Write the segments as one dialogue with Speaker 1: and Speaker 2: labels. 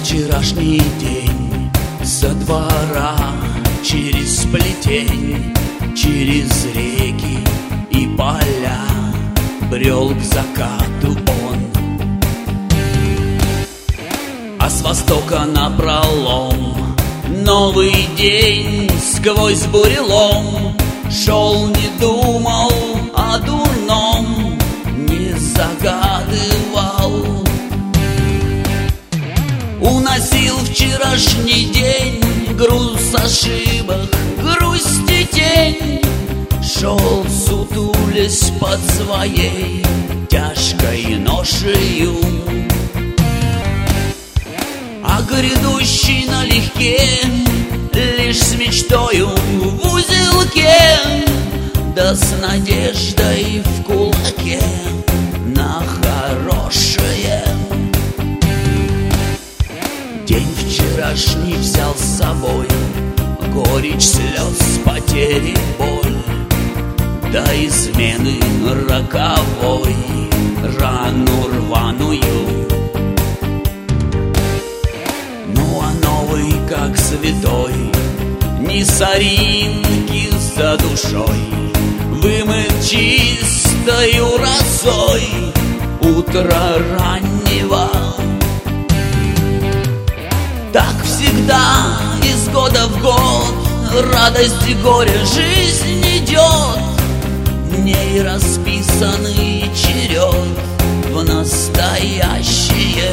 Speaker 1: Вчерашний день со двора через плетень, через реки и поля брел к закату он. А с востока напролом новый день сквозь бурелом шел, не думал о дурном, не загадывал. Уносил вчерашний день груз ошибок, грусть и тень. Шел, сутулясь под своей тяжкой ношею, а грядущий налегке лишь с мечтою в узелке, да с надеждой в кулаке на хорошее. День вчерашний взял с собой горечь слез, потери, боль, до измены роковой, рану рваную. Ну а новый, как святой, ни соринки за душой, вымыт чистою росой утра раннего. Так всегда из года в год радость и горе жизнь идет, в ней расписанный черед в настоящее.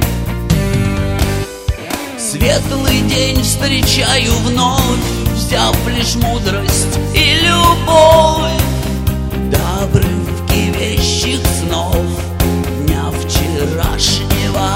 Speaker 1: Светлый день встречаю вновь, взяв лишь мудрость и любовь, до обрывки вещих снов дня вчерашнего.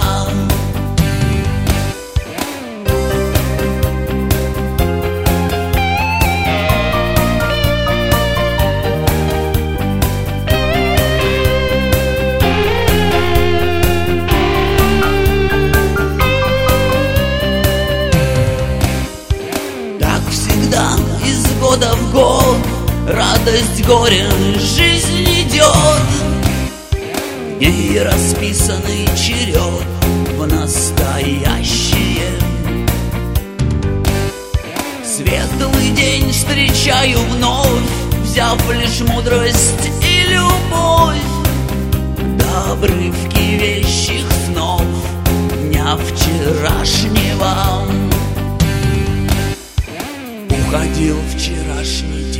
Speaker 1: Из года в год радость, горе, жизнь идет, в ней расписанный черед в настоящее. Светлый день встречаю вновь, взяв лишь мудрость и любовь, до обрывки вещих снов дня вчерашнего. Уходил вчерашний